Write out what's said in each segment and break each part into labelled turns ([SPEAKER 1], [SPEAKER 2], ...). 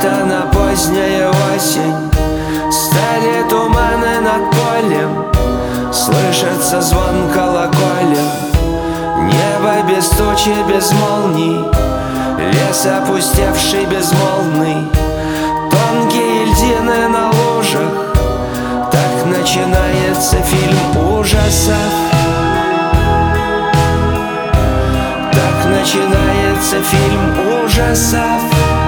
[SPEAKER 1] Несмотря на поздняя осень, стали туманы над полем, слышится звон колоколем. Небо без тучи, без молний, лес опустевший, безмолвный, тонкие льдины на лужах. Так начинается фильм ужасов. Так начинается фильм ужасов.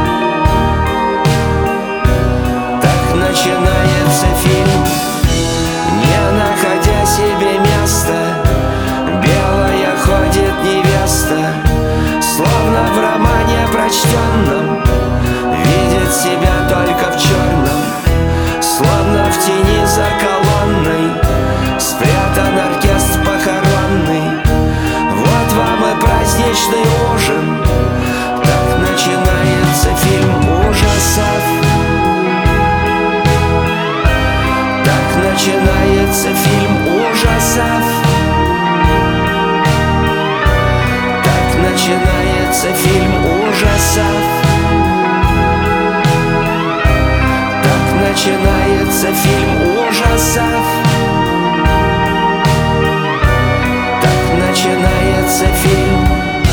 [SPEAKER 1] Так начинается фильм. Не находя себе места, белая ходит невеста, словно в романе прочтенном, видит себя только в черном. Словно в тени за колонной спрятан оркестр похоронный. Вот вам и праздничный ужин. Так начинается фильм ужасов. Так начинается фильм ужасов. Так начинается фильм ужасов. Так начинается фильм ужасов. Так начинается фильм.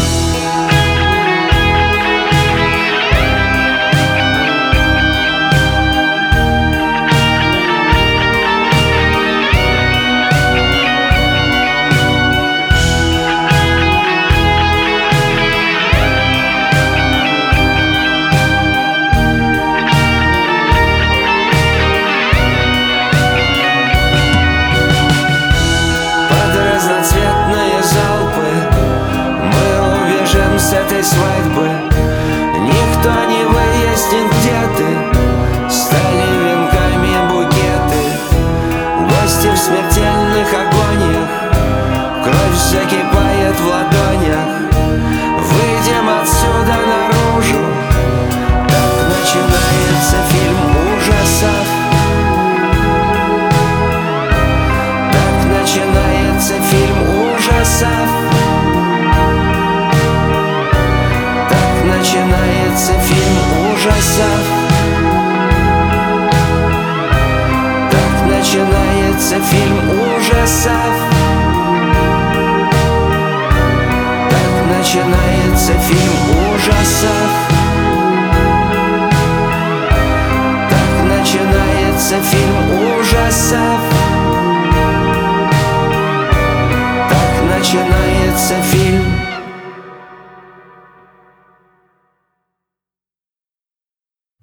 [SPEAKER 1] С этой свадьбы никто не выяснит, где ты. Стали венками букеты, гости в смертельных агониях, кровь закипает в ладонях. Выйдем отсюда наружу. Так начинается фильм ужасов. Так начинается фильм ужасов. Начинается фильм ужасов. Так начинается фильм ужасов. Так начинается фильм ужасов. Так начинается фильм ужасов. Так начинается фильм.